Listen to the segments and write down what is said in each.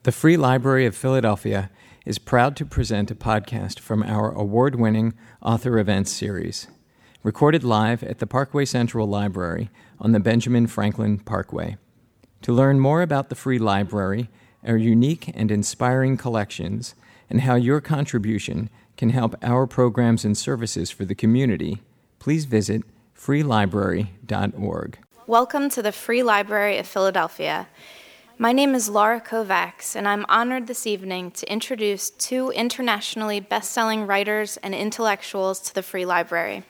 The Free Library of Philadelphia is proud to present a podcast from our award-winning Author Events series, recorded live at the Parkway Central Library on the Benjamin Franklin Parkway. To learn more about the Free Library, our unique and inspiring collections, and how your contribution can help our programs and services for the community, please visit freelibrary.org. Welcome to the Free Library of Philadelphia. My name is Laura Kovacs, and I'm honored this evening to introduce two internationally best-selling writers and intellectuals to the Free Library.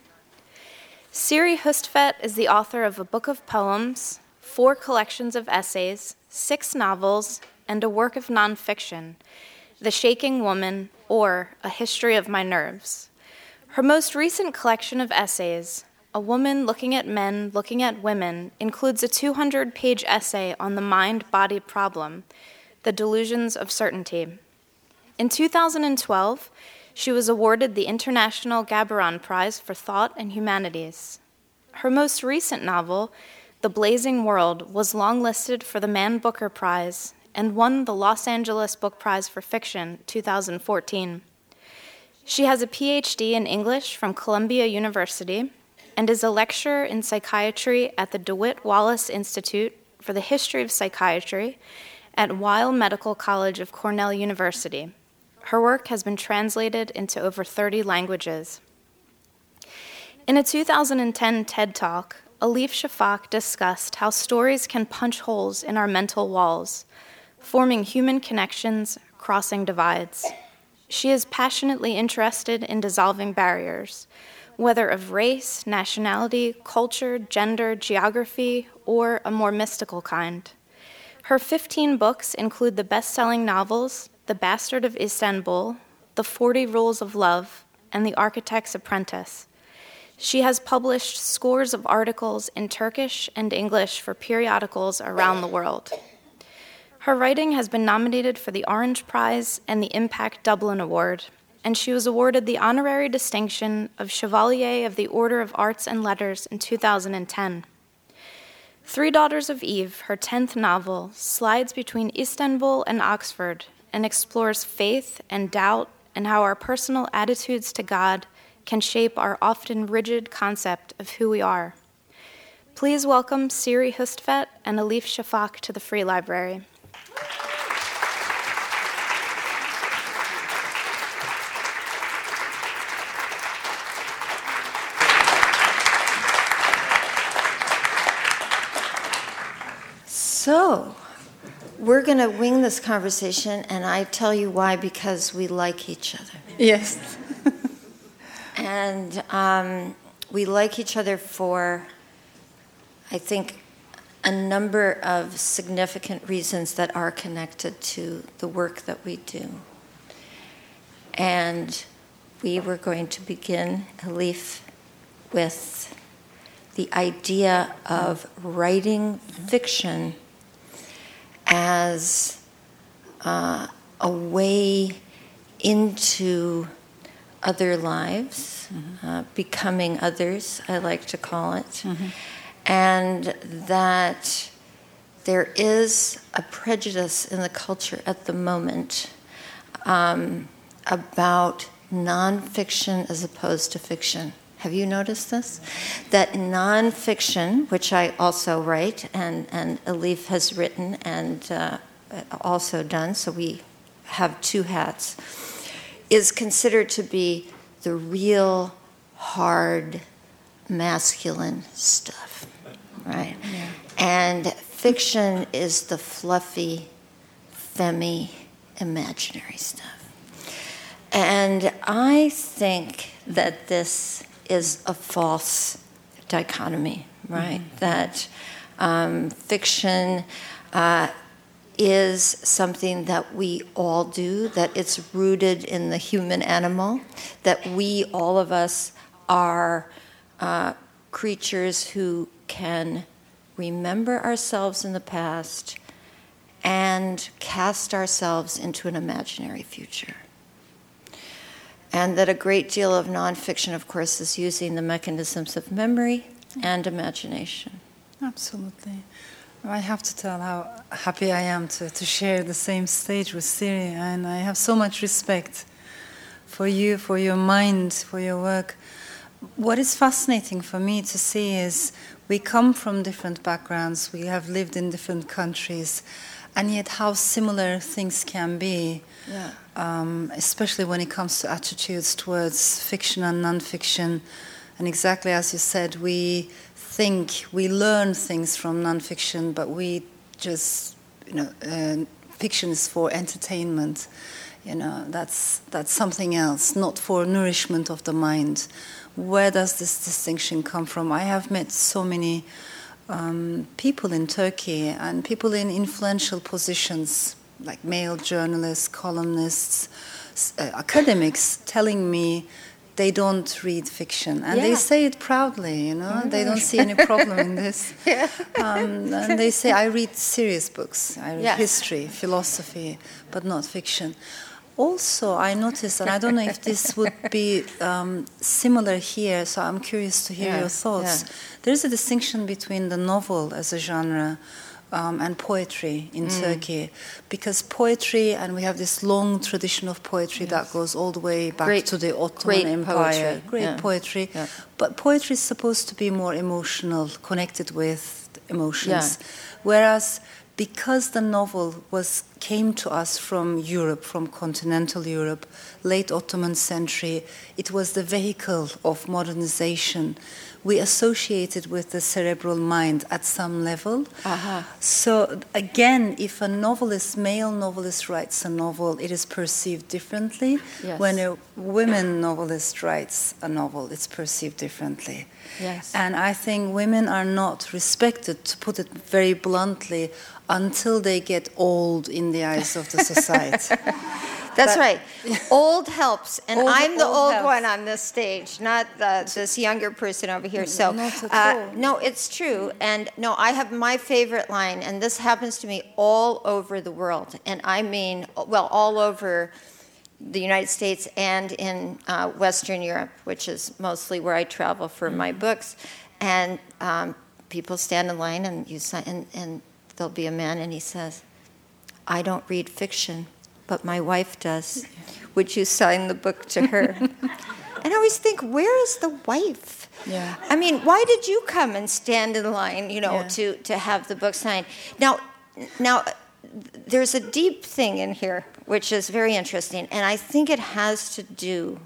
Siri Hustvedt is the author of a book of poems, 4 collections of essays, 6 novels, and a work of nonfiction, The Shaking Woman, or A History of My Nerves. Her most recent collection of essays, A Woman Looking at Men, Looking at Women, includes a 200-page essay on the mind-body problem, The Delusions of Certainty. In 2012, she was awarded the International Gabaron Prize for Thought and Humanities. Her most recent novel, The Blazing World, was longlisted for the Man Booker Prize and won the Los Angeles Book Prize for Fiction 2014. She has a PhD in English from Columbia University and is a lecturer in psychiatry at the DeWitt Wallace Institute for the History of Psychiatry at Weill Medical College of Cornell University. Her work has been translated into over 30 languages. In a 2010 TED Talk, Elif Shafak discussed how stories can punch holes in our mental walls, forming human connections, crossing divides. She is passionately interested in dissolving barriers, whether of race, nationality, culture, gender, geography, or a more mystical kind. Her 15 books include the best-selling novels The Bastard of Istanbul, The 40 Rules of Love, and The Architect's Apprentice. She has published scores of articles in Turkish and English for periodicals around the world. Her writing has been nominated for the Orange Prize and the Impact Dublin Award, and she was awarded the honorary distinction of Chevalier of the Order of Arts and Letters in 2010. Three Daughters of Eve, her 10th novel, slides between Istanbul and Oxford and explores faith and doubt and how our personal attitudes to God can shape our often rigid concept of who we are. Please welcome Siri Hustvedt and Elif Shafak to the Free Library. So, we're going to wing this conversation, and I tell you why, because we like each other. Yes. And we like each other for, I think, a number of significant reasons that are connected to the work that we do. And we were going to begin, Elif, with the idea of writing fiction as a way into other lives, becoming others, I like to call it, and that there is a prejudice in the culture at the moment about nonfiction as opposed to fiction. Have you noticed this? That nonfiction, which I also write, and Elif has written and also done, so we have two hats, is considered to be the real, hard, masculine stuff, right? Yeah. And fiction is the fluffy, femmy, imaginary stuff. And I think that this is a false dichotomy, right? That fiction is something that we all do, that it's rooted in the human animal, that we, all of us, are creatures who can remember ourselves in the past and cast ourselves into an imaginary future. And that a great deal of nonfiction, of course, is using the mechanisms of memory and imagination. Absolutely. I have to tell how happy I am to share the same stage with Siri, and I have so much respect for you, for your mind, for your work. What is fascinating for me to see is we come from different backgrounds, we have lived in different countries, and yet how similar things can be, especially when it comes to attitudes towards fiction and non-fiction. And exactly as you said, we learn things from non-fiction, but we just, fiction is for entertainment. That's something else, not for nourishment of the mind. Where does this distinction come from? I have met so many people in Turkey and people in influential positions, like male journalists, columnists, academics, telling me they don't read fiction, and they say it proudly. They don't see any problem in this. And they say, I read serious books. I read history, philosophy, but not fiction. Also, I noticed, and I don't know if this would be similar here, so I'm curious to hear your thoughts. There's a distinction between the novel as a genre and poetry in Turkey, because poetry, and we have this long tradition of poetry that goes all the way back to the Ottoman Empire. Great poetry. Yeah. But poetry is supposed to be more emotional, connected with emotions. Whereas because the novel came to us from Europe, from continental Europe, late Ottoman century, it was the vehicle of modernization. We associate it with the cerebral mind at some level. So again, if a male novelist writes a novel, it is perceived differently. When a women novelist writes a novel, it's perceived differently. And I think women are not respected, to put it very bluntly, until they get old in the eyes of the society. That's right. Old helps, and I'm the old one on this stage, not this younger person over here. So, no, it's true. And no, I have my favorite line, and this happens to me all over the world, and I mean, well, all over the United States and in Western Europe, which is mostly where I travel for my books. And people stand in line, and and there'll be a man, and he says, "I don't read fiction, but my wife does. Would you sign the book to her?" And I always think, where is the wife? I mean, why did you come and stand in line, to have the book signed? Now, there's a deep thing in here, which is very interesting, and I think it has to do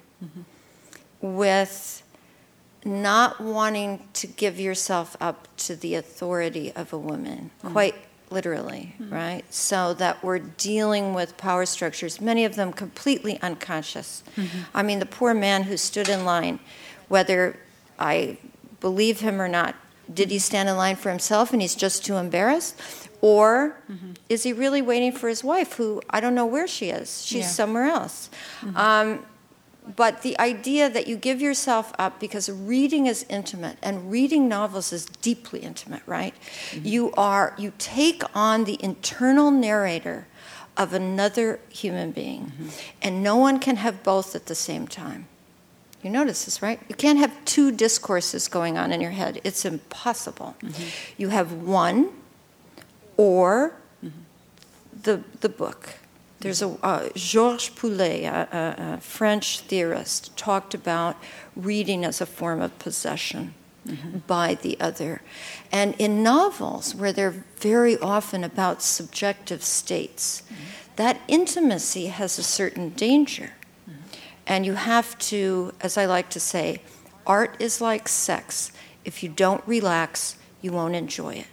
with not wanting to give yourself up to the authority of a woman, quite literally, right? So that we're dealing with power structures, many of them completely unconscious. I mean, the poor man who stood in line, whether I believe him or not, did he stand in line for himself and he's just too embarrassed? Or is he really waiting for his wife, who I don't know where she is? She's somewhere else. But the idea that you give yourself up, because reading is intimate, and reading novels is deeply intimate, right? You take on the internal narrator of another human being, and no one can have both at the same time. You notice this, right? You can't have two discourses going on in your head. It's impossible. You have one, or the book. There's Georges Poulet, a French theorist, talked about reading as a form of possession by the other. And in novels, where they're very often about subjective states, that intimacy has a certain danger. And you have to, as I like to say, art is like sex. If you don't relax, you won't enjoy it.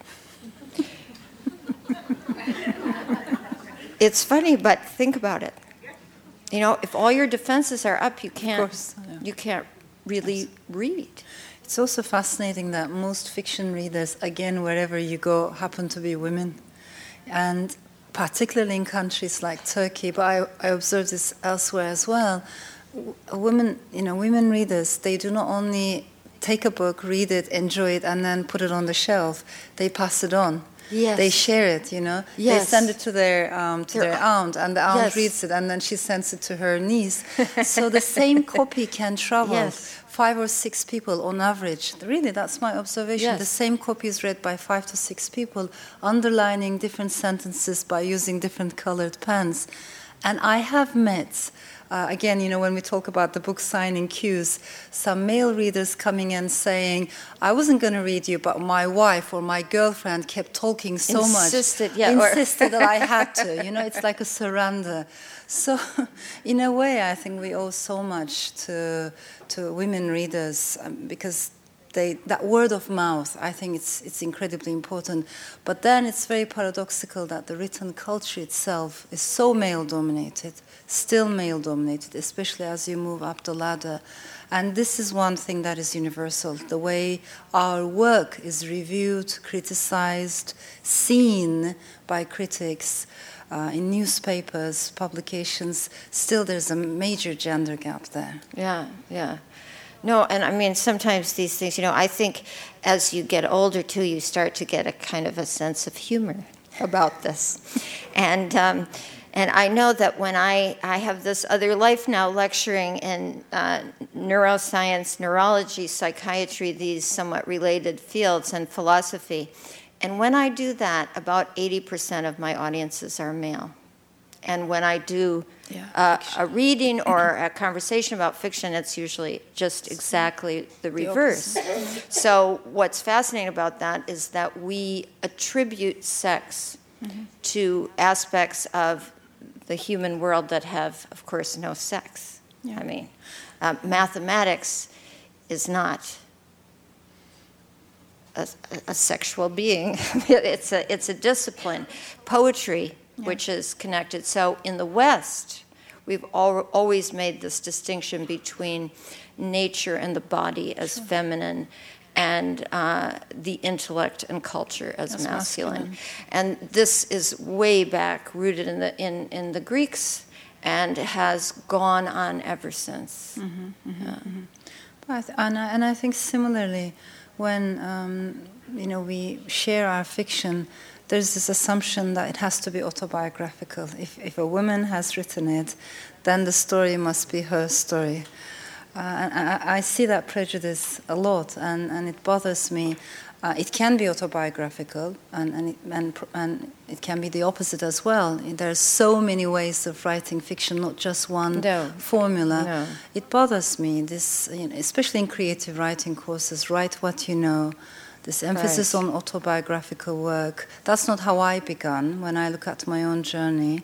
It's funny, but think about it. If all your defenses are up, you can't really read. It's also fascinating that most fiction readers, again, wherever you go, happen to be women. And particularly in countries like Turkey, but I observe this elsewhere as well. Women readers, they do not only take a book, read it, enjoy it, and then put it on the shelf. They pass it on. Yes. They share it, you know. Yes. They send it to their aunt, and the aunt Yes. reads it, and then she sends it to her niece. So the same copy can travel. Yes. 5 or 6 people on average. Really, that's my observation. Yes. The same copy is read by 5 to 6 people, underlining different sentences by using different colored pens. And I have met, again, you know, when we talk about the book signing queues, some male readers coming and saying, I wasn't going to read you, but my wife or my girlfriend kept talking so Insisted, much. yeah, Insisted that I had to. You know, it's like a surrender. So, in a way, I think we owe so much to women readers because that word of mouth, I think it's incredibly important. But then it's very paradoxical that the written culture itself is so male-dominated, still male-dominated, especially as you move up the ladder. And this is one thing that is universal. The way our work is reviewed, criticized, seen by critics, in newspapers, publications, still there's a major gender gap there. Yeah, yeah. No, and I mean, sometimes these things, you know, I think as you get older, too, you start to get a kind of a sense of humor about this. And I know that when I have this other life now lecturing in neuroscience, neurology, psychiatry, these somewhat related fields, and philosophy, and when I do that, about 80% of my audiences are male. And when I do a reading or a conversation about fiction, it's usually just exactly the reverse. So what's fascinating about that is that we attribute sex to aspects of the human world that have, of course, no sex. Yeah. I mean, mathematics is not a sexual being. It's a discipline. Poetry, which is connected. So in the West, we've always made this distinction between nature and the body as feminine, and the intellect and culture as masculine. And this is way back, rooted in the Greeks, and has gone on ever since. And I think similarly, when you know, we share our fiction, there's this assumption that it has to be autobiographical. If a woman has written it, then the story must be her story. And I see that prejudice a lot, and it bothers me. It can be autobiographical, and it can be the opposite as well. There's so many ways of writing fiction, not just one formula. No. It bothers me, this, you know, especially in creative writing courses, write what you know. This emphasis on autobiographical work. That's not how I began. When I look at my own journey,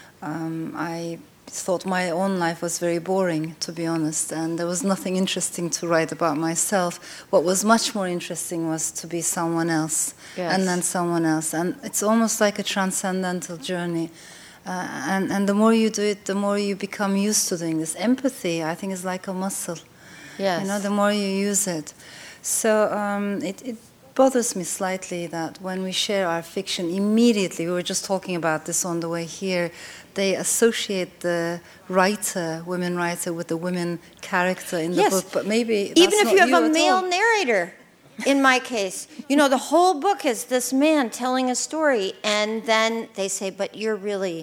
I thought my own life was very boring, to be honest, and there was nothing interesting to write about myself. What was much more interesting was to be someone else, and then someone else. And it's almost like a transcendental journey. And the more you do it, the more you become used to doing this. Empathy, I think, is like a muscle. Yes. You know, the more you use it. So it bothers me slightly that when we share our fiction, immediately, we were just talking about this on the way here, they associate the writer, women writer, with the women character in the book. But maybe even if you have a male narrator, in my case, you know, the whole book is this man telling a story, and then they say, but you're really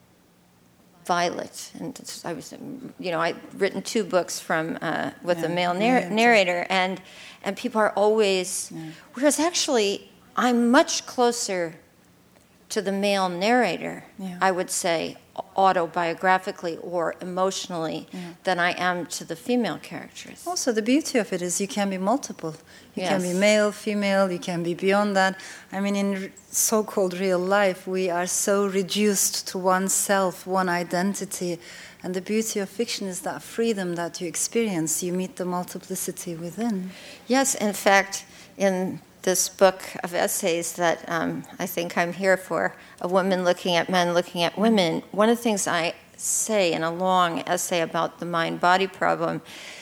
Violet. And I was, you know, I'd written 2 books from with a male narrator, and people are always, whereas actually I'm much closer to the male narrator, I would say, autobiographically or emotionally, than I am to the female characters. Also, the beauty of it is you can be multiple. You can be male, female, you can be beyond that. I mean, in so-called real life, we are so reduced to one self, one identity. And the beauty of fiction is that freedom that you experience. You meet the multiplicity within. Yes, in fact, in this book of essays that I think I'm here for, A Woman Looking at Men, Looking at Women, one of the things I say in a long essay about the mind-body problem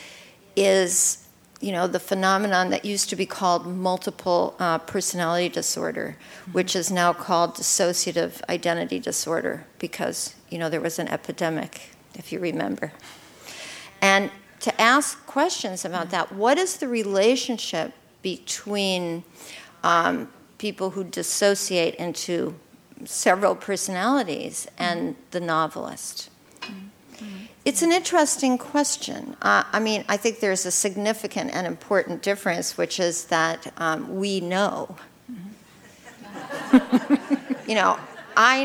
is, you know, the phenomenon that used to be called multiple personality disorder, which is now called dissociative identity disorder because, you know, there was an epidemic, if you remember. And to ask questions about that, what is the relationship between people who dissociate into several personalities and the novelist? It's an interesting question. I mean, I think there's a significant and important difference, which is that we know. You know, I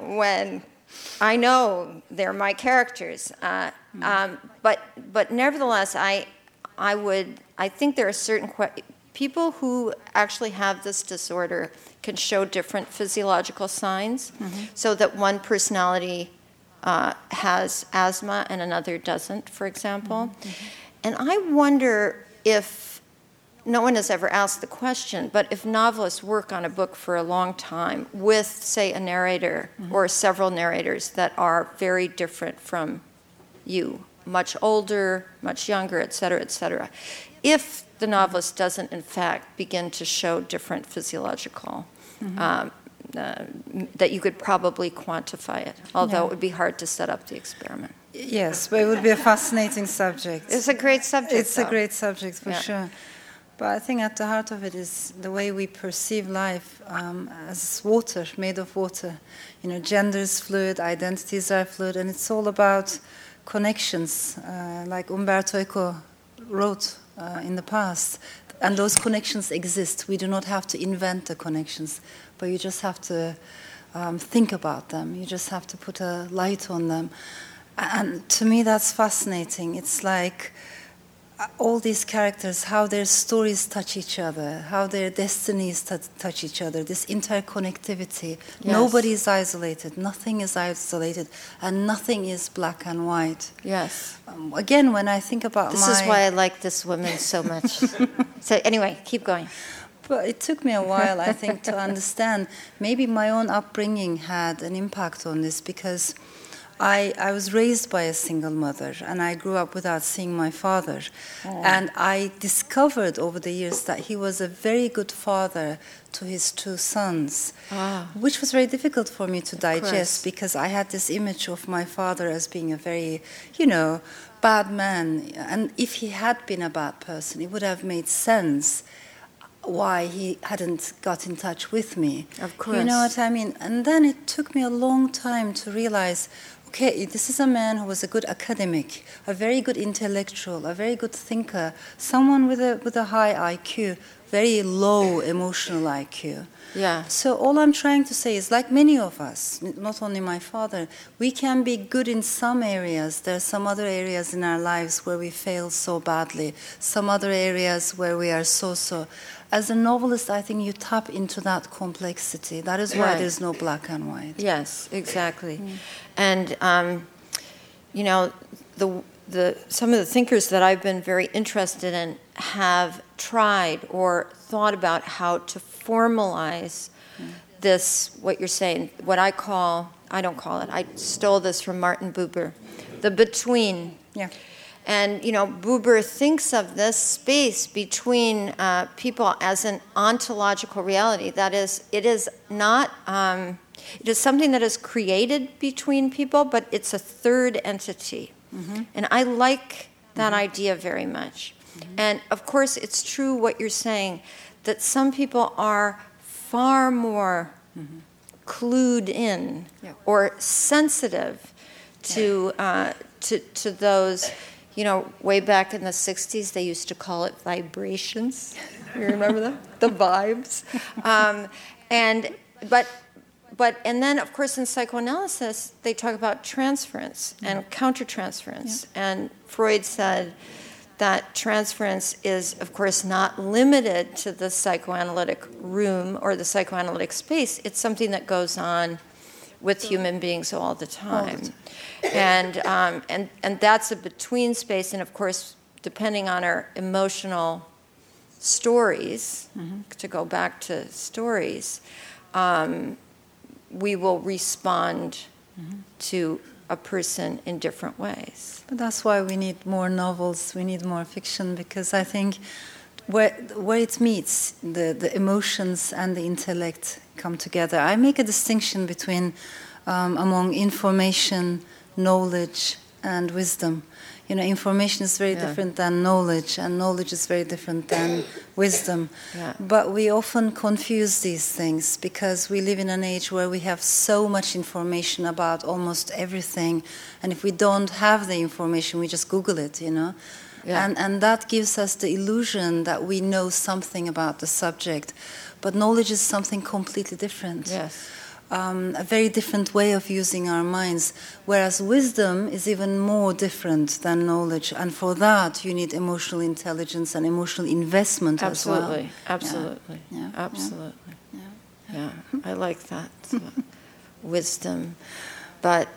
know they're my characters, but nevertheless, I think there are certain people who actually have this disorder can show different physiological signs, so that one personality has asthma and another doesn't, for example. And I wonder if, no one has ever asked the question, but if novelists work on a book for a long time with, say, a narrator or several narrators that are very different from you, much older, much younger, et cetera, if the novelist doesn't, in fact, begin to show different physiological that you could probably quantify it, although it would be hard to set up the experiment. Yes, but it would be a fascinating subject. It's a great subject. It's a great subject, for sure. But I think at the heart of it is the way we perceive life as water, made of water. You know, gender is fluid, identities are fluid, and it's all about connections, like Umberto Eco wrote in the past. And those connections exist. We do not have to invent the connections, but you just have to think about them. You just have to put a light on them. And to me, that's fascinating. It's like all these characters, how their stories touch each other, how their destinies touch each other, this interconnectivity. Yes. Nobody is isolated, nothing is isolated, and nothing is black and white. Yes. Again, when I think about This is why I like this woman so much. So anyway, keep going. But it took me a while, I think, to understand. Maybe my own upbringing had an impact on this, because I was raised by a single mother, and I grew up without seeing my father. Oh. And I discovered over the years that he was a very good father to his two sons, which was very difficult for me to digest, because I had this image of my father as being a very, bad man. And if he had been a bad person, it would have made sense why he hadn't got in touch with me. Of course. You know what I mean? And then it took me a long time to realize, okay, this is a man who was a good academic, a very good intellectual, a very good thinker, someone with a high IQ, very low emotional IQ. Yeah. So all I'm trying to say is, like many of us, not only my father, we can be good in some areas. There are some other areas in our lives where we fail so badly, some other areas where we are so. As a novelist, I think you tap into that complexity. That is why there's no black and white. Yes, exactly. And, some of the thinkers that I've been very interested in have tried or thought about how to formalize this, what you're saying, what I don't call it, I stole this from Martin Buber, the between. Yeah. And, Buber thinks of this space between people as an ontological reality. That is, it is not, it is something that is created between people, but it's a third entity. Mm-hmm. And I like that idea very much. Mm-hmm. And, of course, it's true what you're saying, that some people are far more clued in or sensitive to those. Way back in the 60s, they used to call it vibrations. You remember them? The vibes. And then, of course, in psychoanalysis, they talk about transference and countertransference. Yeah. And Freud said that transference is, of course, not limited to the psychoanalytic room or the psychoanalytic space. It's something that goes on with human beings all the time. And that's a between space, and of course, depending on our emotional stories, to go back to stories, we will respond to a person in different ways. But that's why we need more novels, we need more fiction, because I think where it meets, the emotions and the intellect come together. I make a distinction between among information, knowledge, and wisdom. information is very different than knowledge, and knowledge is very different than wisdom. Yeah. But we often confuse these things because we live in an age where we have so much information about almost everything, and if we don't have the information, we just Google it, Yeah. And that gives us the illusion that we know something about the subject. But knowledge is something completely different. Yes. A very different way of using our minds, whereas wisdom is even more different than knowledge, and for that you need emotional intelligence and emotional investment as well. Absolutely. Yeah. Absolutely. Yeah. I like that. Wisdom. But,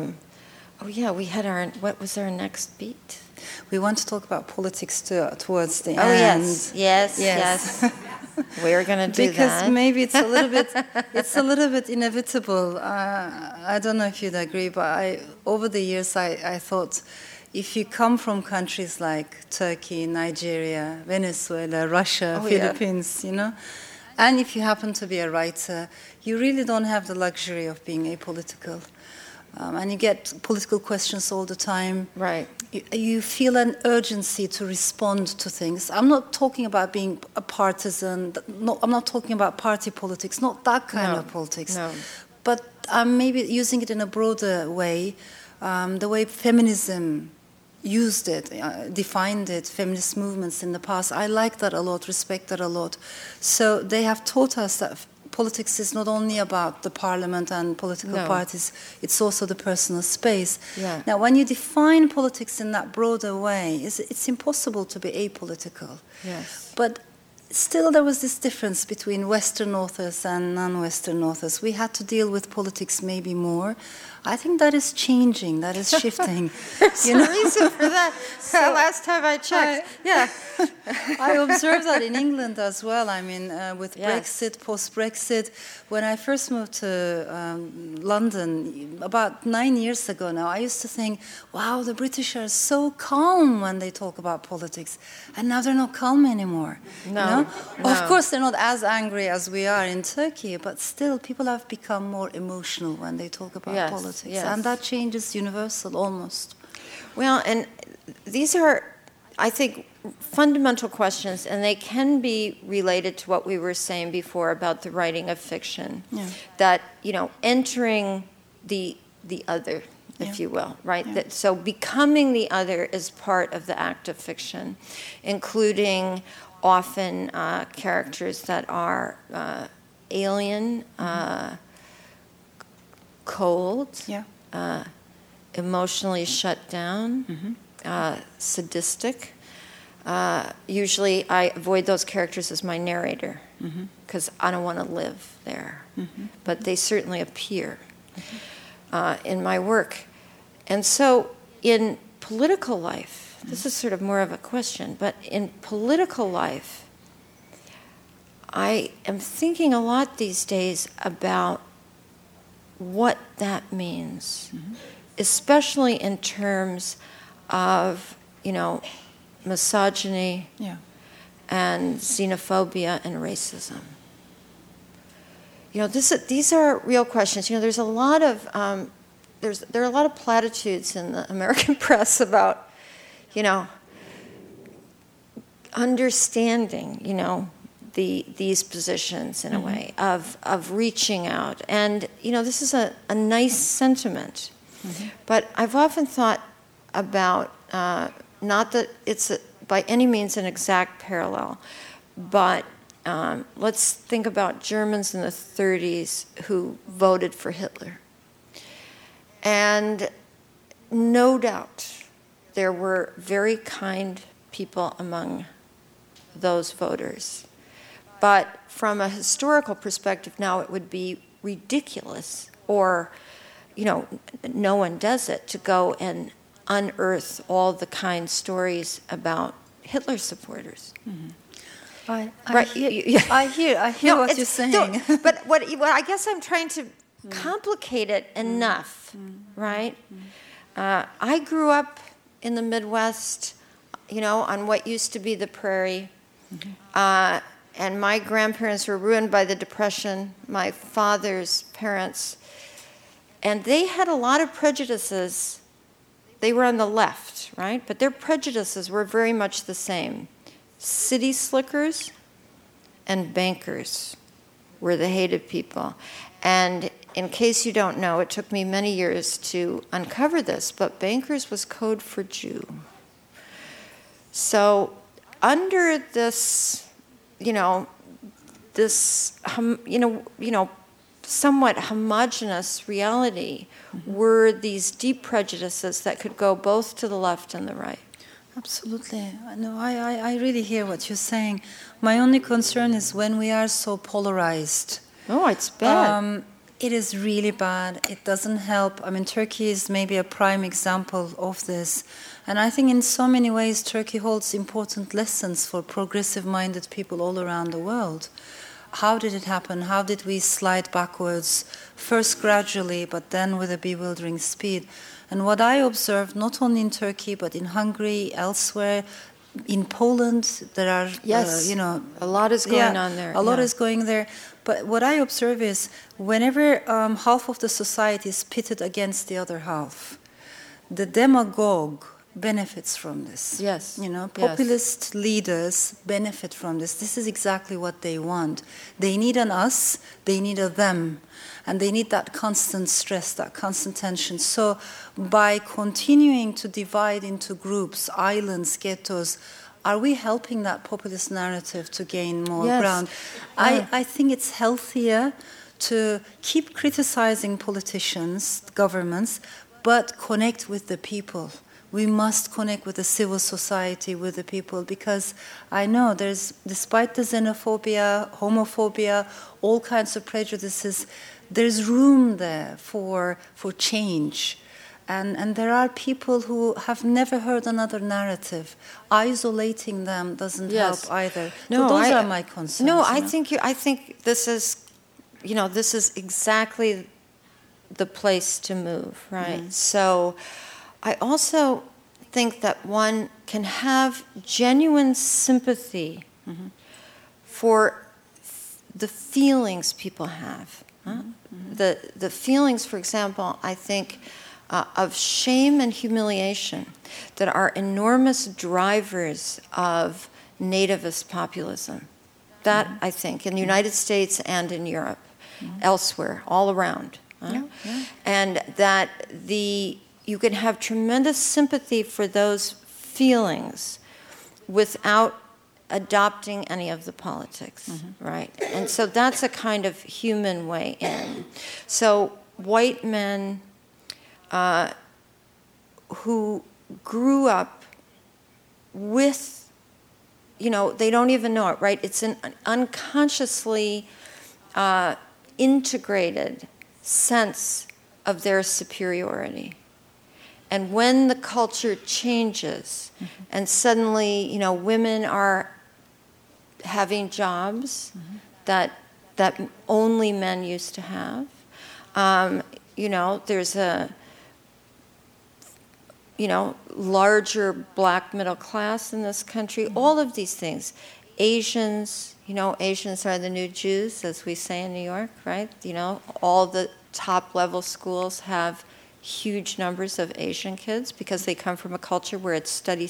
we had what was our next beat? We want to talk about politics towards the Oh, end. yes. We're going to do because that. Maybe it's a little bit inevitable. I don't know if you'd agree, but over the years I thought, if you come from countries like Turkey, Nigeria, Venezuela, Russia, Philippines, and if you happen to be a writer, you really don't have the luxury of being apolitical. And you get political questions all the time. Right. You feel an urgency to respond to things. I'm not talking about being a partisan. No, I'm not talking about party politics, not that kind of politics. No. But I'm maybe using it in a broader way, the way feminism used it, defined it, feminist movements in the past. I like that a lot, respect that a lot. So they have taught us that politics is not only about the parliament and political parties, it's also the personal space. Yeah. Now, when you define politics in that broader way, it's impossible to be apolitical. Yes. But still there was this difference between Western authors and non-Western authors. We had to deal with politics maybe more. I think that is changing, that is shifting. There's a reason for that. Last time I checked. I observed that in England as well. I mean, with Brexit, post-Brexit. When I first moved to London, about 9 years ago now, I used to think, wow, the British are so calm when they talk about politics. And now they're not calm anymore. No. Of course, they're not as angry as we are in Turkey, but still, people have become more emotional when they talk about politics. Yes. And that change is universal, almost. Well, and these are, I think, fundamental questions, and they can be related to what we were saying before about the writing of fiction. Yeah. That, entering the other, if you will, right? Yeah. So becoming the other is part of the act of fiction, including often characters that are alien, cold, emotionally shut down, sadistic. Usually I avoid those characters as my narrator because I don't want to live there. But they certainly appear in my work. And so in political life, this is sort of more of a question, but in political life, I am thinking a lot these days about what that means, especially in terms of, misogyny and xenophobia and racism. These are real questions. There's a lot of there are a lot of platitudes in the American press about, understanding, these positions in a way of reaching out. And, this is a nice sentiment. But I've often thought about, not that it's by any means an exact parallel, but let's think about Germans in the 30s who voted for Hitler. And no doubt there were very kind people among those voters. But from a historical perspective now, it would be ridiculous, or, no one does it, to go and unearth all the kind stories about Hitler supporters. I hear what you're saying. But what I guess I'm trying to complicate it enough, right? I grew up in the Midwest, on what used to be the prairie. And my grandparents were ruined by the Depression, my father's parents. And they had a lot of prejudices they were on the left, right? But their prejudices were very much the same. City slickers and bankers were the hated people. And in case you don't know, it took me many years to uncover this, but bankers was code for Jew. So under this, somewhat homogenous reality were these deep prejudices that could go both to the left and the right. Absolutely. No, I really hear what you're saying. My only concern is when we are so polarized. Oh, it's bad. It is really bad. It doesn't help. I mean, Turkey is maybe a prime example of this. And I think in so many ways, Turkey holds important lessons for progressive-minded people all around the world. How did it happen? How did we slide backwards, first gradually, but then with a bewildering speed? And what I observed, not only in Turkey, but in Hungary, elsewhere, in Poland, there are, a lot is going on there. A lot is going there. But what I observe is whenever half of the society is pitted against the other half, the demagogue benefits from this. Yes. Populist leaders benefit from this. This is exactly what they want. They need an us, they need a them, and they need that constant stress, that constant tension. So by continuing to divide into groups, islands, ghettos, are we helping that populist narrative to gain more ground? I think it's healthier to keep criticizing politicians, governments, but connect with the people. We must connect with the civil society, with the people, because I know despite the xenophobia, homophobia, all kinds of prejudices, there's room there for change. And there are people who have never heard another narrative. Isolating them doesn't help either. No, so those are my concerns. No, I think this is exactly the place to move, right? Mm-hmm. So I also think that one can have genuine sympathy for the feelings people have. Mm-hmm. The feelings, for example, I think, of shame and humiliation that are enormous drivers of nativist populism. That, I think, in the United States and in Europe, elsewhere, all around. And that you can have tremendous sympathy for those feelings without adopting any of the politics, right? And so that's a kind of human way in. So white men who grew up with, they don't even know it, right? It's an unconsciously integrated sense of their superiority. And when the culture changes and suddenly, women are having jobs that only men used to have, there's a larger black middle class in this country, all of these things. Asians, Asians are the new Jews, as we say in New York, right? All the top level schools have huge numbers of Asian kids because they come from a culture where it's study.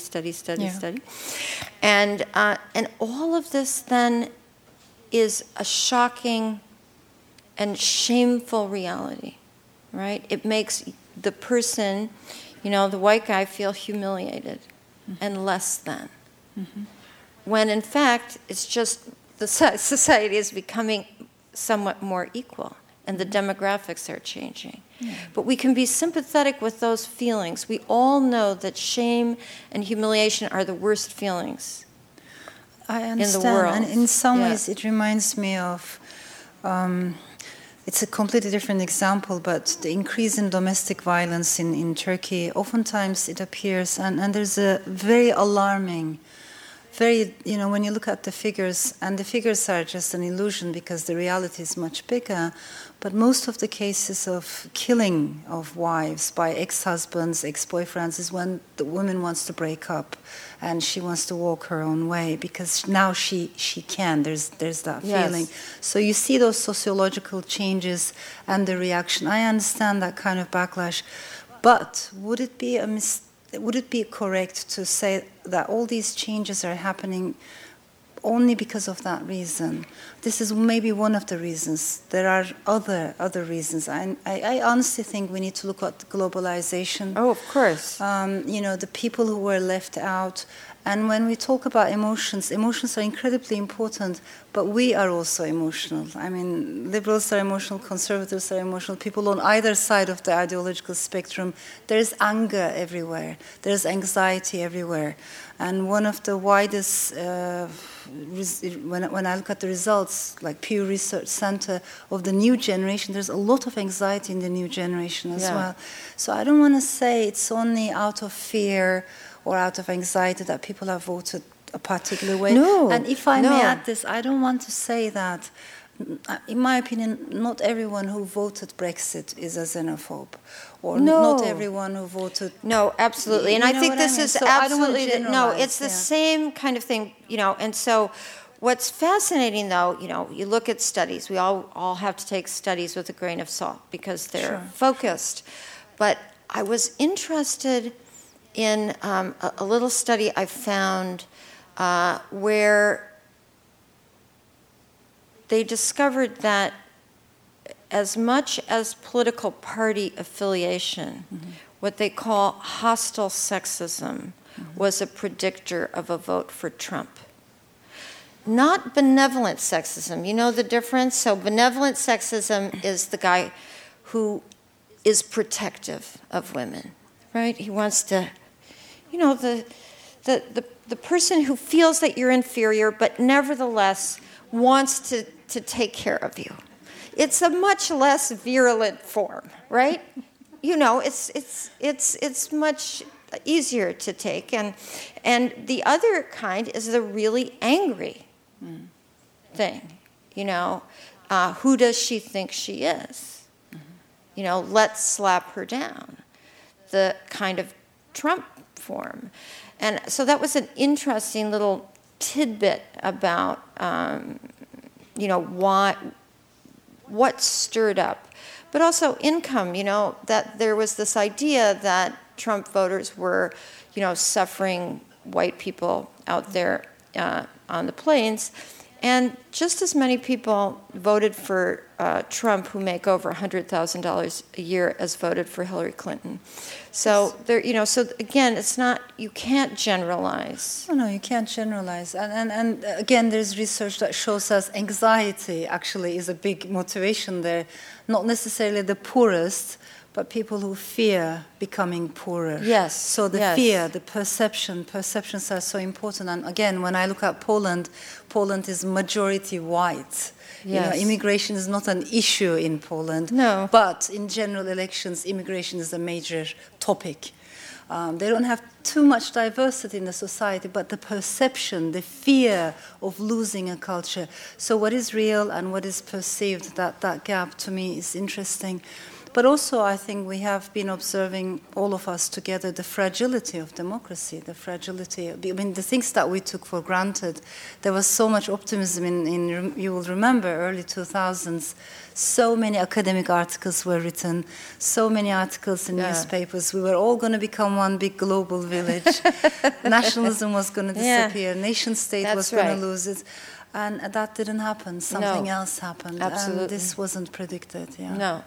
And all of this then is a shocking and shameful reality, right? It makes the person, the white guy, feel humiliated and less than. When in fact, it's just the society is becoming somewhat more equal and the demographics are changing. But we can be sympathetic with those feelings. We all know that shame and humiliation are the worst feelings in the world. And in some ways it reminds me of, it's a completely different example, but the increase in domestic violence in Turkey, oftentimes it appears, and there's a very alarming, when you look at the figures, and the figures are just an illusion because the reality is much bigger, but most of the cases of killing of wives by ex-husbands, ex-boyfriends is when the woman wants to break up and she wants to walk her own way because now she can. There's that feeling. So you see those sociological changes and the reaction. I understand that kind of backlash. But would it be correct to say that all these changes are happening only because of that reason? This is maybe one of the reasons. There are other reasons. I honestly think we need to look at globalization. Oh, of course. The people who were left out. And when we talk about emotions are incredibly important, but we are also emotional. I mean, liberals are emotional, conservatives are emotional, people on either side of the ideological spectrum. There's anger everywhere. There's anxiety everywhere. And one of the widest, when I look at the results, like Pew Research Center of the new generation, there's a lot of anxiety in the new generation as well. So I don't want to say it's only out of fear or out of anxiety that people have voted a particular way. No. And if I may add this, I don't want to say that, in my opinion, not everyone who voted Brexit is a xenophobe. Or not everyone who voted... No, absolutely. And I think this is so absolutely... it's the same kind of thing, and so what's fascinating, though, you look at studies. We all have to take studies with a grain of salt because they're focused. But I was interested in a little study I found where they discovered that as much as political party affiliation, what they call hostile sexism was a predictor of a vote for Trump. Not benevolent sexism. You know the difference? So benevolent sexism is the guy who is protective of women, right? He wants to, the person who feels that you're inferior but nevertheless wants to take care of you. It's a much less virulent form, right? It's much easier to take. And the other kind is the really angry thing. Who does she think she is? Let's slap her down. The kind of Trump form. And so that was an interesting little tidbit about, what stirred up. But also income, that there was this idea that Trump voters were, suffering white people out there on the plains. And just as many people voted for Trump who make over $100,000 a year as voted for Hillary Clinton. So there, so again, it's not, you can't generalize. No, you can't generalize. And again, there's research that shows us anxiety actually is a big motivation there. Not necessarily the poorest, but people who fear becoming poorer. Yes. So the fear, the perceptions are so important. And again, when I look at Poland is majority white. Yes. Immigration is not an issue in Poland. No. But in general elections, immigration is a major topic. They don't have too much diversity in the society, but the perception, the fear of losing a culture. So what is real and what is perceived, that gap to me is interesting. But also, I think we have been observing, all of us together, the fragility of democracy, the things that we took for granted. There was so much optimism in you will remember, early 2000s. So many academic articles were written, so many articles in newspapers. We were all going to become one big global village. Nationalism was going to disappear. Nation state was going to lose it. And that didn't happen. Something else happened. Absolutely. And this wasn't predicted. No.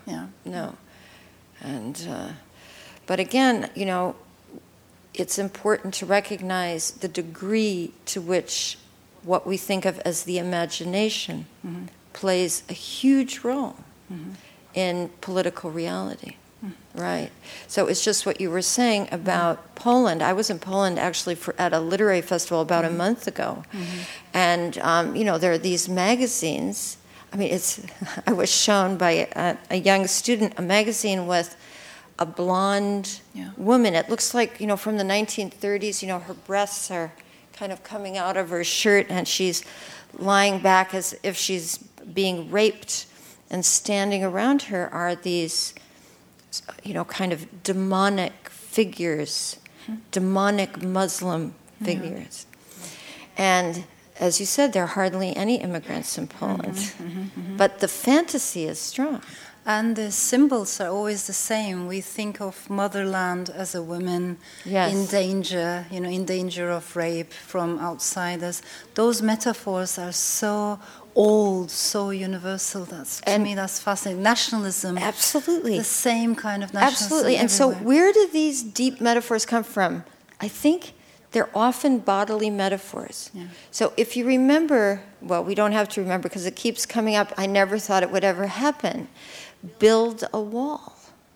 And, but again, it's important to recognize the degree to which what we think of as the imagination plays a huge role in political reality. Right. So it's just what you were saying about Poland. I was in Poland actually at a literary festival about a month ago. And, there are these magazines. I mean, I was shown by a young student a magazine with a blonde woman. It looks like, from the 1930s, her breasts are kind of coming out of her shirt and she's lying back as if she's being raped. And standing around her are these kind of demonic figures, demonic Muslim figures. And as you said, there are hardly any immigrants in Poland. But the fantasy is strong. And the symbols are always the same. We think of motherland as a woman in danger, in danger of rape from outsiders. Those metaphors are so old, so universal. To me, that's fascinating. Nationalism. Absolutely. The same kind of nationalism. Absolutely. And everywhere. so where do these deep metaphors come from? I think they're often bodily metaphors. Yeah. So if you remember, well, we don't have to remember because it keeps coming up, I never thought it would ever happen. Build a wall.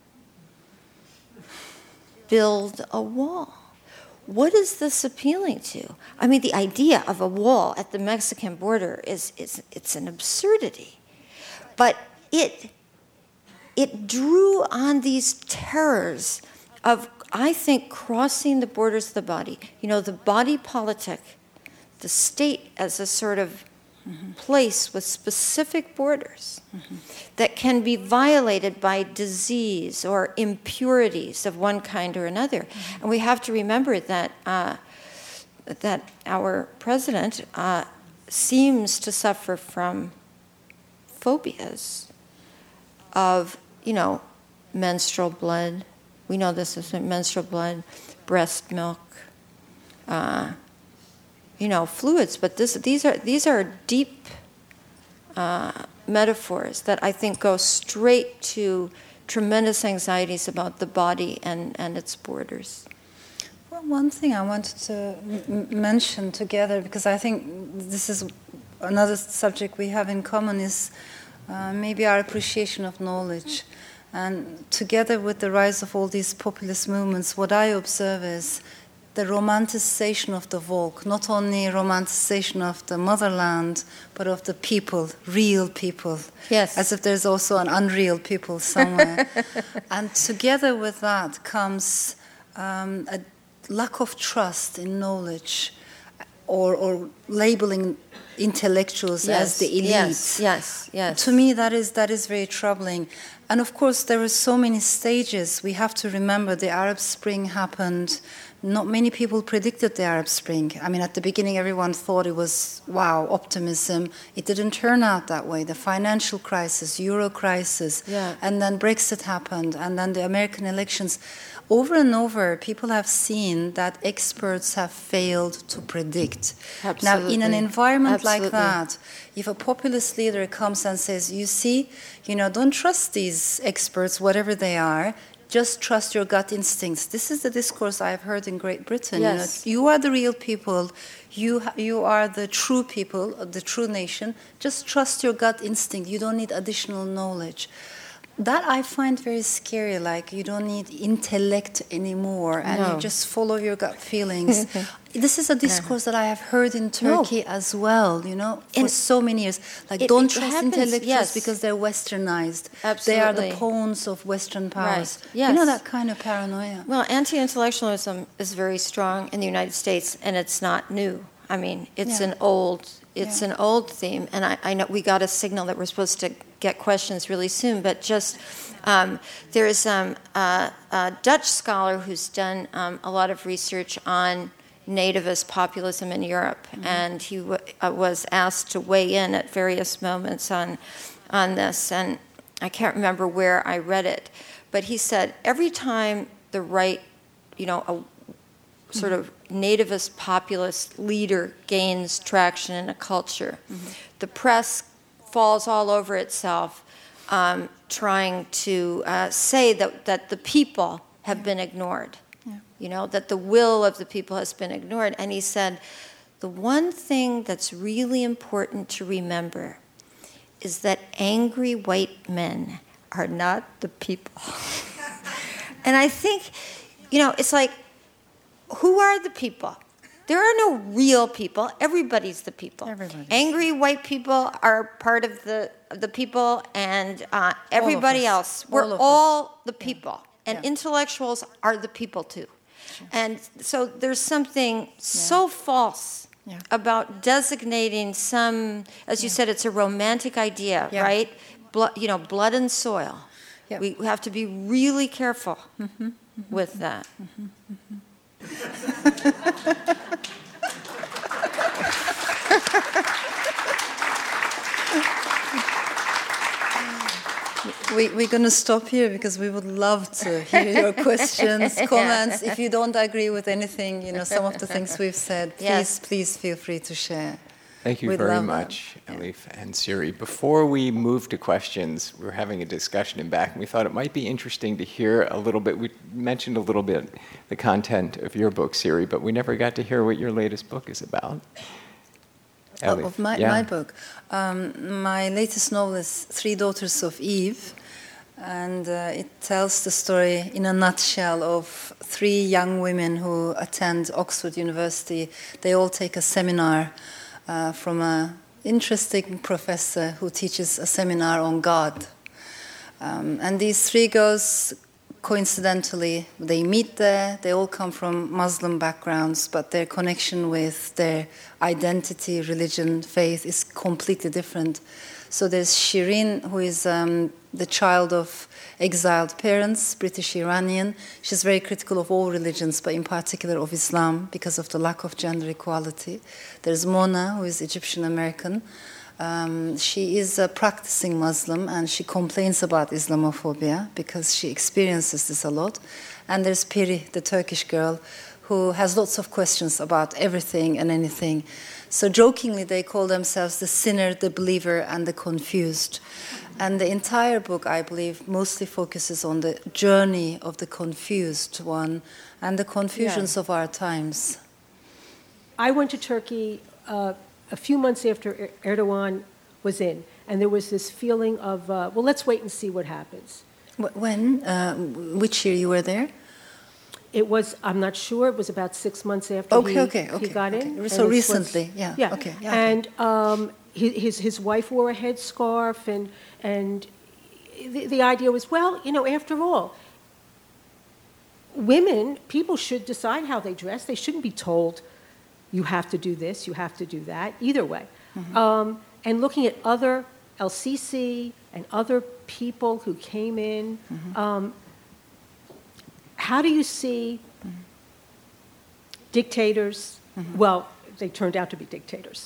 Build a wall. What is this appealing to? I mean, the idea of a wall at the Mexican border it's an absurdity. But it drew on these terrors of, I think, crossing the borders of the body. The body politic, the state as a sort of place with specific borders that can be violated by disease or impurities of one kind or another. And we have to remember that that our president seems to suffer from phobias of, menstrual blood. We know this is menstrual blood, breast milk, fluids. But these are deep metaphors that I think go straight to tremendous anxieties about the body and its borders. Well, one thing I wanted to mention together, because I think this is another subject we have in common, is maybe our appreciation of knowledge. And together with the rise of all these populist movements, what I observe is the romanticization of the Volk, not only romanticization of the motherland, but of the people, real people. Yes. As if there's also an unreal people somewhere. And together with that comes a lack of trust in knowledge, or labeling intellectuals as the elite. Yes. To me, that is very troubling. And of course, there are so many stages. We have to remember the Arab Spring happened. Not many people predicted the Arab Spring. I mean, at the beginning, everyone thought it was, wow, optimism. It didn't turn out that way. The financial crisis, Euro crisis, and then Brexit happened, and then the American elections. Over and over, people have seen that experts have failed to predict. Absolutely. Now, in an environment like that, if a populist leader comes and says, you see, don't trust these experts, whatever they are, just trust your gut instincts. This is the discourse I've heard in Great Britain. Yes. You are the real people. You are the true people, the true nation. Just trust your gut instinct. You don't need additional knowledge. That I find very scary, like you don't need intellect anymore, and you just follow your gut feelings. This is a discourse that I have heard in Turkey as well, for so many years. Like, don't trust intellectuals because they're westernized. Absolutely. They are the pawns of Western powers. Right. Yes. That kind of paranoia. Well, anti-intellectualism is very strong in the United States, and it's not new. I mean, it's an old theme, and I know we got a signal that we're supposed to get questions really soon, but just there's a Dutch scholar who's done a lot of research on nativist populism in Europe, and he was asked to weigh in at various moments on this, and I can't remember where I read it, but he said every time the right, a sort of nativist populist leader gains traction in a culture, the press falls all over itself trying to say that the people have been ignored, that the will of the people has been ignored. And he said, the one thing that's really important to remember is that angry white men are not the people. And I think, it's like, who are the people? There are no real people. Everybody's the people. Angry white people are part of the people, and everybody else. We're all the people. And intellectuals are the people too. Sure. And so there's something so false about designating some, as you said, it's a romantic idea, right? Blood and soil. Yeah. We have to be really careful with that. we're going to stop here because we would love to hear your questions, comments. If you don't agree with anything, some of the things we've said, please feel free to share. Thank you very much, Elif and Siri. Before we move to questions, we were having a discussion in back, and we thought it might be interesting to hear a little bit. We mentioned a little bit the content of your book, Siri, but we never got to hear what your latest book is about. Of my book. My latest novel is Three Daughters of Eve, and it tells the story in a nutshell of three young women who attend Oxford University. They all take a seminar from an interesting professor who teaches a seminar on God. And these three girls, coincidentally, they meet there. They all come from Muslim backgrounds, but their connection with their identity, religion, faith is completely different. So there's Shireen, who is the child of exiled parents, British Iranian. She's very critical of all religions, but in particular of Islam, because of the lack of gender equality. There's Mona, who is Egyptian American. She is a practicing Muslim, and she complains about Islamophobia because she experiences this a lot. And there's Piri, the Turkish girl, who has lots of questions about everything and anything. So jokingly, they call themselves the sinner, the believer, and the confused. And the entire book, I believe, mostly focuses on the journey of the confused one and the confusions of our times. I went to Turkey a few months after Erdogan was in, and there was this feeling of, well, let's wait and see what happens. When? Which year you were there? It was, I'm not sure, it was about 6 months after he got in. So recently, yeah. Okay. Yeah, and his wife wore a headscarf, and the idea was, well, after all, people should decide how they dress. They shouldn't be told, you have to do this, you have to do that, either way. Mm-hmm. And looking at other El-Sisi and other people who came in, mm-hmm. How do you see dictators? Mm-hmm. Well, they turned out to be dictators.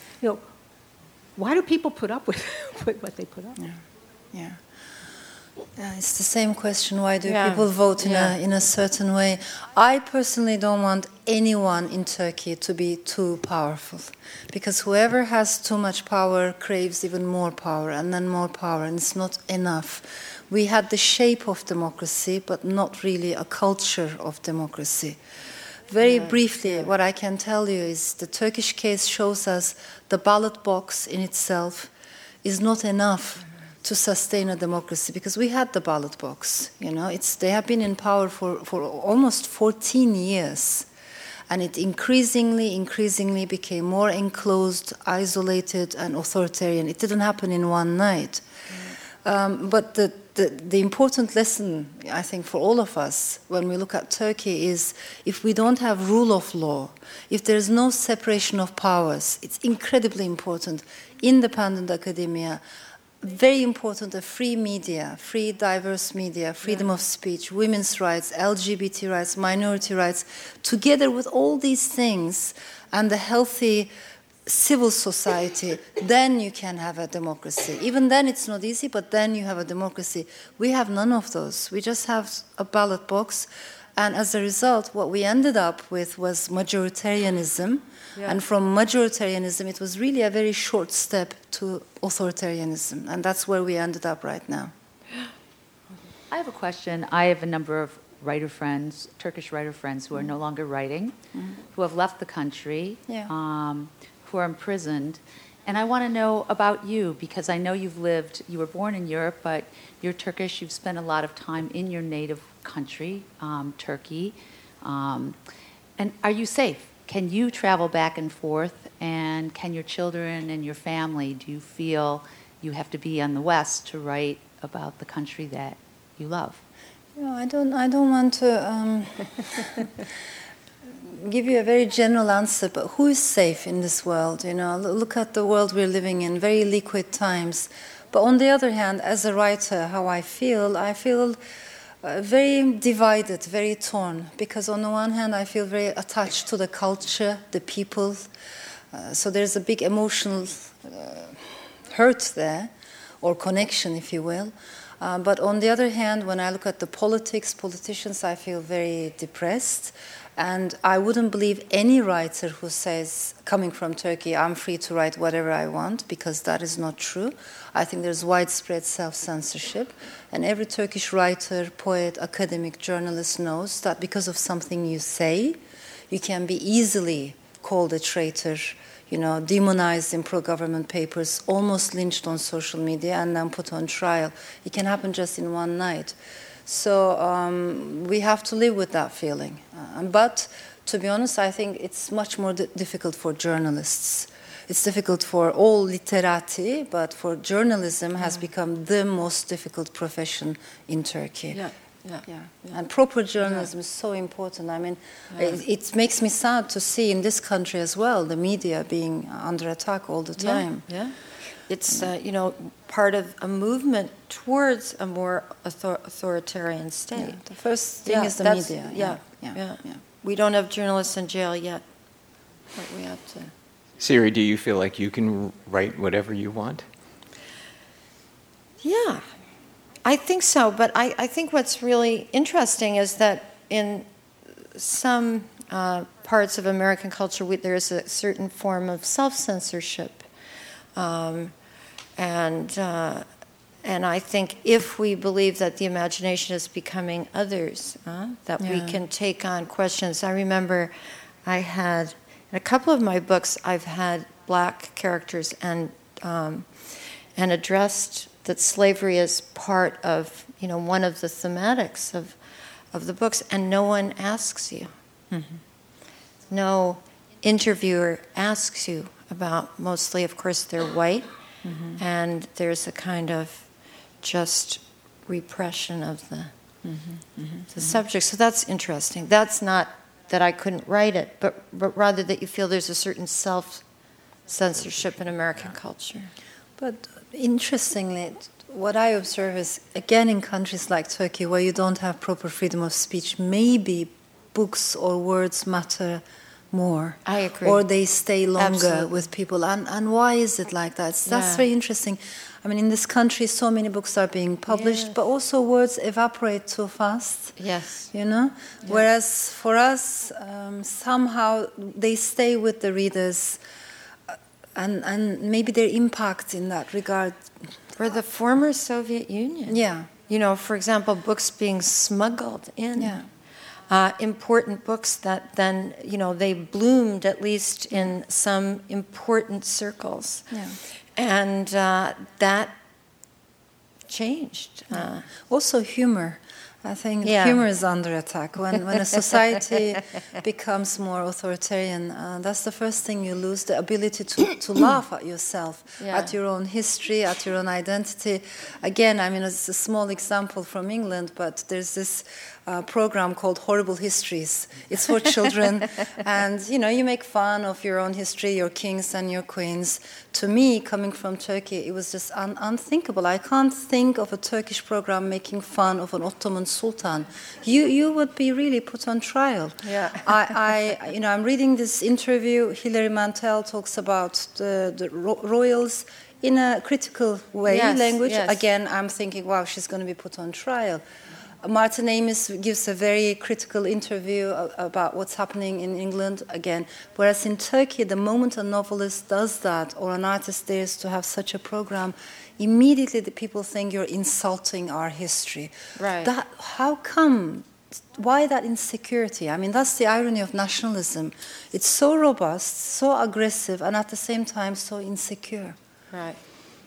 Why do people put up with what they put up? Yeah. It's the same question. Why do people vote in a certain way? I personally don't want anyone in Turkey to be too powerful, because whoever has too much power craves even more power and then more power, and it's not enough. We had the shape of democracy, but not really a culture of democracy. Very briefly, what I can tell you is the Turkish case shows us the ballot box in itself is not enough to sustain a democracy, because we had the ballot box. They have been in power for almost 14 years, and it increasingly became more enclosed, isolated, and authoritarian. It didn't happen in one night. But the important lesson, I think, for all of us when we look at Turkey is, if we don't have rule of law, if there's no separation of powers, it's incredibly important. Independent academia, very important, a free media, free diverse media, freedom of speech, women's rights, LGBT rights, minority rights, together with all these things and the healthy civil society, then you can have a democracy. Even then it's not easy, but then you have a democracy. We have none of those. We just have a ballot box, and as a result, what we ended up with was majoritarianism, and from majoritarianism, it was really a very short step to authoritarianism, and that's where we ended up right now. I have a question. I have a number of writer friends, Turkish writer friends, who are no longer writing, who have left the country, who are imprisoned. And I want to know about you, because I know you were born in Europe, but you're Turkish, you've spent a lot of time in your native country, Turkey. And are you safe? Can you travel back and forth? And can your children and your family, do you feel you have to be on the West to write about the country that you love? I don't want to give you a very general answer, but who is safe in this world? Look at the world we're living in, very liquid times. But on the other hand, as a writer, how I feel very divided, very torn, because on the one hand, I feel very attached to the culture, the people. So there's a big emotional hurt there, or connection, if you will. But on the other hand, when I look at the politicians, I feel very depressed. And I wouldn't believe any writer who says, coming from Turkey, I'm free to write whatever I want, because that is not true. I think there's widespread self-censorship. And every Turkish writer, poet, academic, journalist knows that because of something you say, you can be easily called a traitor, demonized in pro-government papers, almost lynched on social media, and then put on trial. It can happen just in one night. So we have to live with that feeling. But to be honest, I think it's much more difficult for journalists. It's difficult for all literati, but for journalism has become the most difficult profession in Turkey. Yeah. And proper journalism is so important. I mean, it makes me sad to see in this country as well the media being under attack all the time. Yeah. It's part of a movement towards a more authoritarian state. Yeah. The first thing is the media. Yeah. We don't have journalists in jail yet, but we have to. Siri, do you feel like you can write whatever you want? Yeah, I think so. But I think what's really interesting is that in some parts of American culture, there is a certain form of self-censorship. And I think if we believe that the imagination is becoming others, that we can take on questions. I remember I had, in a couple of my books, I've had black characters and addressed that slavery is part of, one of the thematics of the books, and no one asks you. Mm-hmm. No interviewer asks you about, mostly, of course, they're white, and there's a kind of just repression of the subject. So that's interesting. That's not that I couldn't write it, but rather that you feel there's a certain self-censorship in American culture. But interestingly, what I observe is, again, in countries like Turkey, where you don't have proper freedom of speech, maybe books or words matter more. I agree. Or they stay longer Absolutely. with people. And why is it like that? That's very interesting. I mean, in this country, so many books are being published, but also words evaporate too fast. Yes. Whereas for us, somehow they stay with the readers, and maybe their impact in that regard. For the former Soviet Union. Yeah. For example, books being smuggled in. Yeah. Important books that then, they bloomed at least in some important circles. Yeah. And that changed. Also humor. I think humor is under attack. When a society becomes more authoritarian, that's the first thing you lose, the ability to laugh at yourself, at your own history, at your own identity. Again, I mean, it's a small example from England, but there's this program called Horrible Histories. It's for children, and you make fun of your own history, your kings and your queens. To me, coming from Turkey, it was just unthinkable. I can't think of a Turkish program making fun of an Ottoman sultan. You would be really put on trial. Yeah. I'm reading this interview. Hilary Mantel talks about the royals in a critical way, language. Yes. Again, I'm thinking, wow, she's going to be put on trial. Martin Amis gives a very critical interview about what's happening in England again. Whereas in Turkey, the moment a novelist does that or an artist dares to have such a program, immediately the people think you're insulting our history. Right. How come? Why that insecurity? I mean, that's the irony of nationalism. It's so robust, so aggressive, and at the same time so insecure. Right.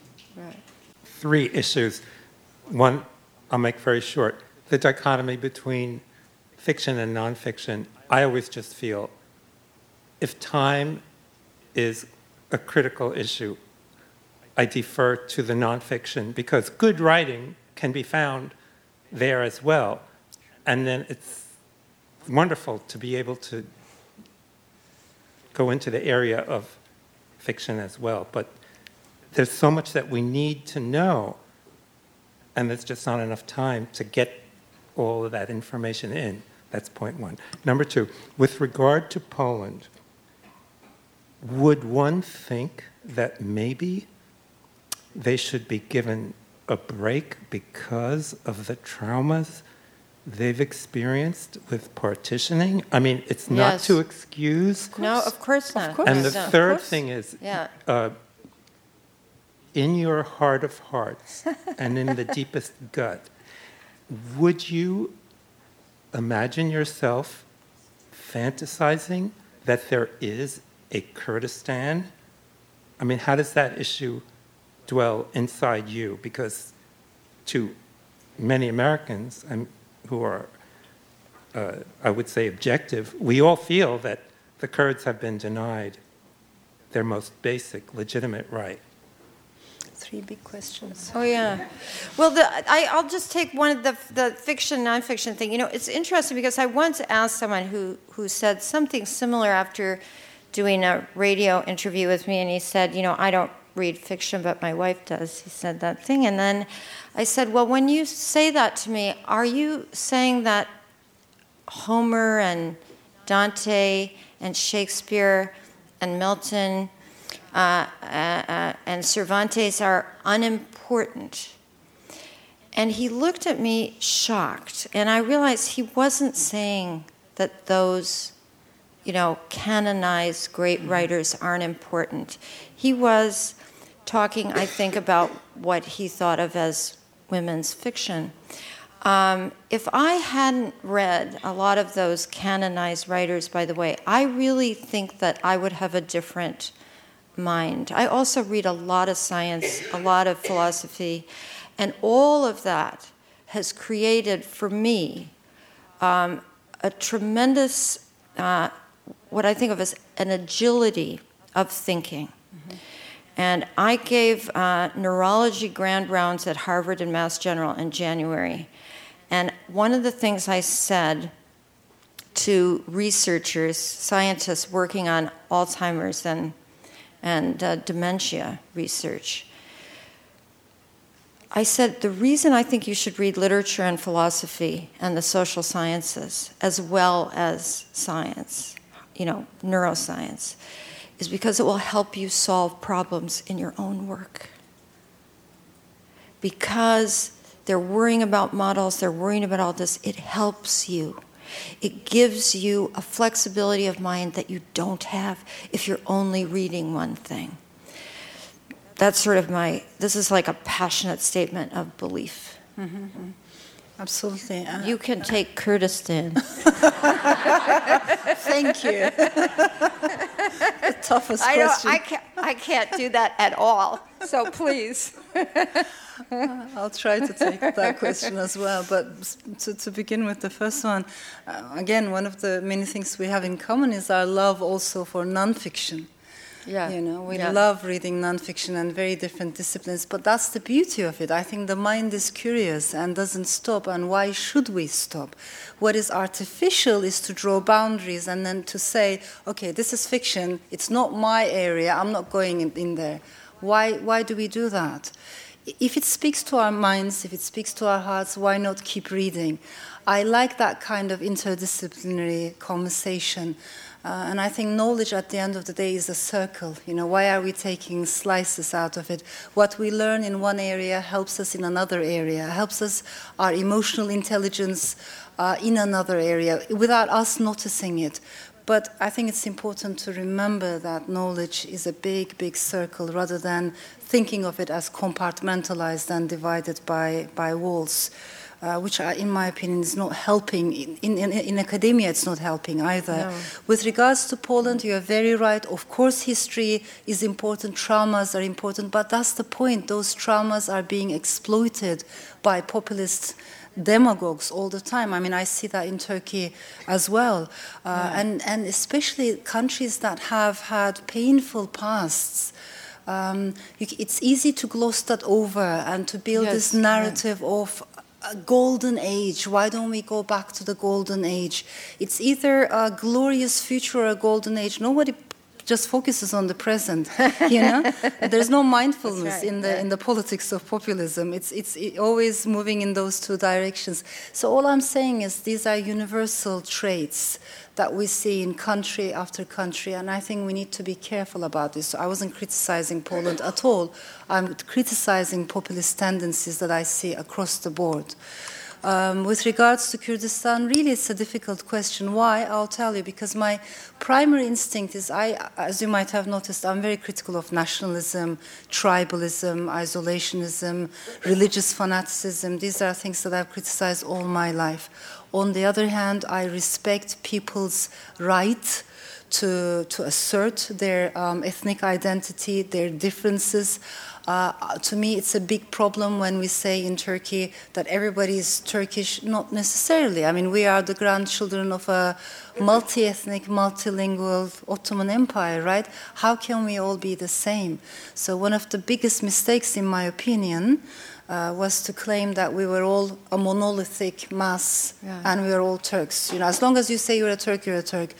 3 issues. One, I'll make very short. The dichotomy between fiction and nonfiction. I always just feel if time is a critical issue, I defer to the nonfiction because good writing can be found there as well. And then it's wonderful to be able to go into the area of fiction as well. But there's so much that we need to know, and there's just not enough time to get all of that information in. That's point 1. Number 2, with regard to Poland, would one think that maybe they should be given a break because of the traumas they've experienced with partitioning? I mean, it's not Yes. to excuse. No, of course not. And the No, of third course. thing is, Yeah. in your heart of hearts and in the deepest gut, would you imagine yourself fantasizing that there is a Kurdistan? I mean, how does that issue dwell inside you? Because to many Americans who are, I would say, objective, we all feel that the Kurds have been denied their most basic, legitimate right. Three big questions. Oh yeah. Well, I'll just take one of the fiction nonfiction thing. You know, it's interesting because I once asked someone who said something similar after doing a radio interview with me, and he said, you know, I don't read fiction, but my wife does. He said that thing, and then I said, well, when you say that to me, are you saying that Homer and Dante and Shakespeare and Milton and Cervantes are unimportant? And he looked at me shocked, and I realized he wasn't saying that those, you know, canonized great writers aren't important. He was talking, I think, about what he thought of as women's fiction. If I hadn't read a lot of those canonized writers, by the way, I really think that I would have a different mind. I also read a lot of science, a lot of philosophy, and all of that has created for me a tremendous, what I think of as an agility of thinking. Mm-hmm. And I gave neurology grand rounds at Harvard and Mass General in January. And one of the things I said to researchers, scientists working on Alzheimer's and dementia research, I said, the reason I think you should read literature and philosophy and the social sciences as well as science, you know, neuroscience, is because it will help you solve problems in your own work. Because they're worrying about models, they're worrying about all this, it helps you. It gives you a flexibility of mind that you don't have if you're only reading one thing. That's sort of this is like a passionate statement of belief. Mm-hmm. Absolutely. You can take Kurdistan. Thank you. The toughest question. I can't do that at all, so please. I'll try to take that question as well. But to begin with the first one, again, one of the many things we have in common is our love also for nonfiction. Yeah. You know, we love reading nonfiction and very different disciplines, but that's the beauty of it. I think the mind is curious and doesn't stop, and why should we stop? What is artificial is to draw boundaries and then to say, okay, this is fiction, it's not my area, I'm not going in there. Why do we do that? If it speaks to our minds, if it speaks to our hearts, why not keep reading? I like that kind of interdisciplinary conversation. And I think knowledge at the end of the day is a circle. You know, why are we taking slices out of it? What we learn in one area helps us in another area, helps us our emotional intelligence in another area without us noticing it. But I think it's important to remember that knowledge is a big, big circle rather than thinking of it as compartmentalized and divided by walls. Which, in my opinion, is not helping. In academia, it's not helping either. No. With regards to Poland, you are very right. Of course, history is important, traumas are important, but that's the point. Those traumas are being exploited by populist demagogues all the time. I mean, I see that in Turkey as well. And especially countries that have had painful pasts. It's easy to gloss that over and to build this narrative of a golden age. Why don't we go back to the golden age? It's either a glorious future or a golden age. Nobody just focuses on the present. You know, there's no mindfulness right, in the politics of populism. It's always moving in those two directions. So all I'm saying is these are universal traits that we see in country after country, and I think we need to be careful about this. So I wasn't criticizing Poland at all. I'm criticizing populist tendencies that I see across the board. With regards to Kurdistan, really it's a difficult question. Why? I'll tell you, because my primary instinct is, as you might have noticed, I'm very critical of nationalism, tribalism, isolationism, religious fanaticism. These are things that I've criticized all my life. On the other hand, I respect people's right to assert their ethnic identity, their differences. To me, it's a big problem when we say in Turkey that everybody is Turkish. Not necessarily. I mean, we are the grandchildren of a multi-ethnic, multilingual Ottoman Empire, right? How can we all be the same? So one of the biggest mistakes, in my opinion, was to claim that we were all a monolithic mass and we were all Turks. You know, as long as you say you're a Turk, you're a Turk.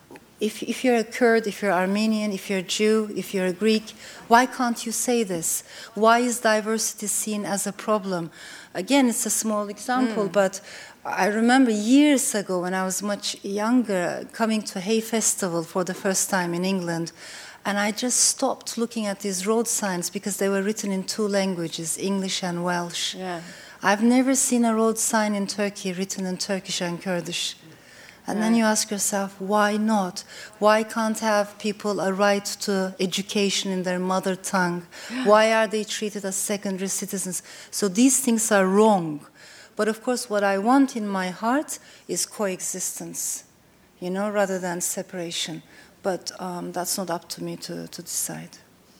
If you're a Kurd, if you're Armenian, if you're a Jew, if you're a Greek, why can't you say this? Why is diversity seen as a problem? Again, it's a small example, but I remember years ago when I was much younger coming to Hay Festival for the first time in England, and I just stopped looking at these road signs because they were written in two languages, English and Welsh. Yeah. I've never seen a road sign in Turkey written in Turkish and Kurdish. And then you ask yourself, why not? Why can't have people a right to education in their mother tongue? Why are they treated as secondary citizens? So these things are wrong. But of course, what I want in my heart is coexistence, you know, rather than separation. But that's not up to me to decide.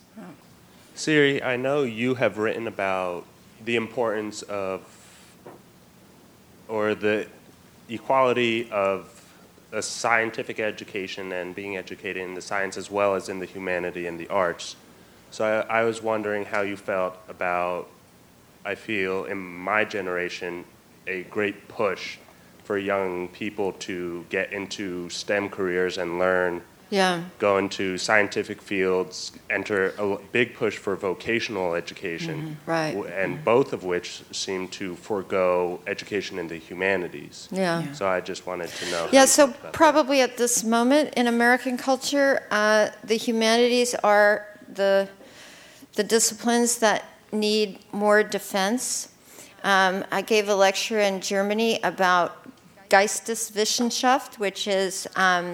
Siri, I know you have written about the importance of, or the equality of a scientific education and being educated in the science as well as in the humanity and the arts. So I was wondering how you felt about, I feel in my generation, a great push for young people to get into STEM careers and learn, go into scientific fields, enter a big push for vocational education, and both of which seem to forego education in the humanities. So I just wanted to know. Yeah, so probably at this moment in American culture, the humanities are the disciplines that need more defense. I gave a lecture in Germany about Geisteswissenschaft, which is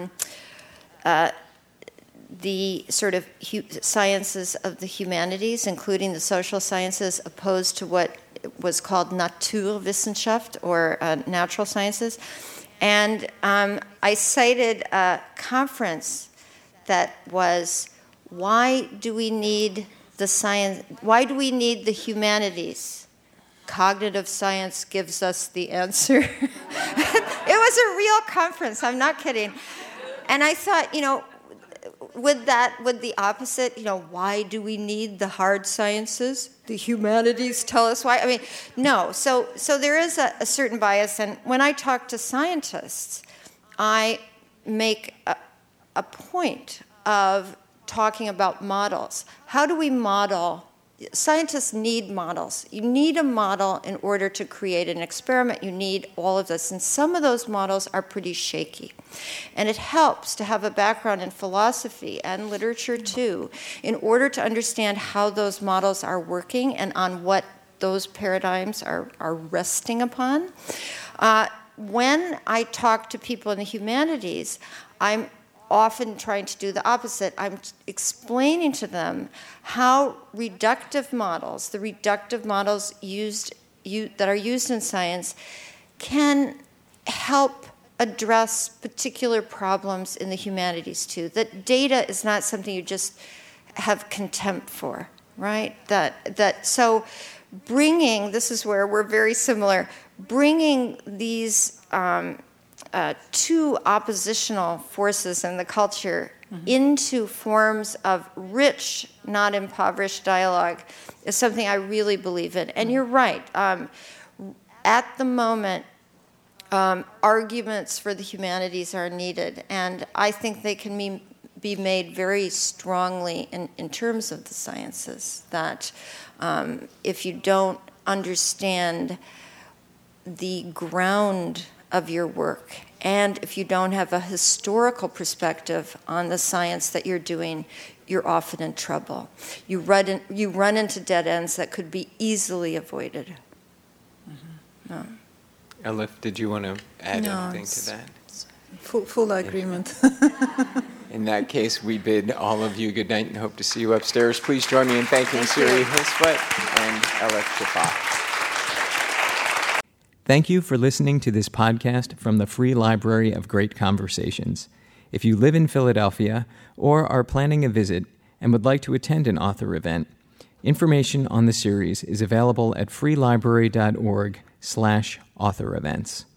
the sort of sciences of the humanities, including the social sciences, opposed to what was called Naturwissenschaft, or natural sciences. And I cited a conference that was, why do we need the science? Why do we need the humanities? Cognitive science gives us the answer. It was a real conference, I'm not kidding. And I thought, you know, with the opposite, you know, why do we need the hard sciences? The humanities tell us why. I mean, no. So there is a certain bias. And when I talk to scientists, I make a point of talking about models. How do we model? Scientists need models. You need a model in order to create an experiment. You need all of this. And some of those models are pretty shaky. And it helps to have a background in philosophy and literature too, in order to understand how those models are working and on what those paradigms are resting upon. When I talk to people in the humanities, I'm often trying to do the opposite. I'm explaining to them how reductive models, the reductive models that are used in science, can help address particular problems in the humanities too. That data is not something you just have contempt for, right? So bringing, this is where we're very similar, bringing these two oppositional forces in the culture into forms of rich, not impoverished dialogue is something I really believe in. And you're right. At the moment, arguments for the humanities are needed, and I think they can be made very strongly in terms of the sciences, that if you don't understand the ground of your work, and if you don't have a historical perspective on the science that you're doing, you're often in trouble. You run into dead ends that could be easily avoided. Mm-hmm. No. Elif, did you want to add anything to that? Full agreement. In that case, we bid all of you good night and hope to see you upstairs. Please join me in thanking Siri Hiswatt and Elif Shafak. Thank you for listening to this podcast from the Free Library of Great Conversations. If you live in Philadelphia or are planning a visit and would like to attend an author event, information on the series is available at freelibrary.org/author events.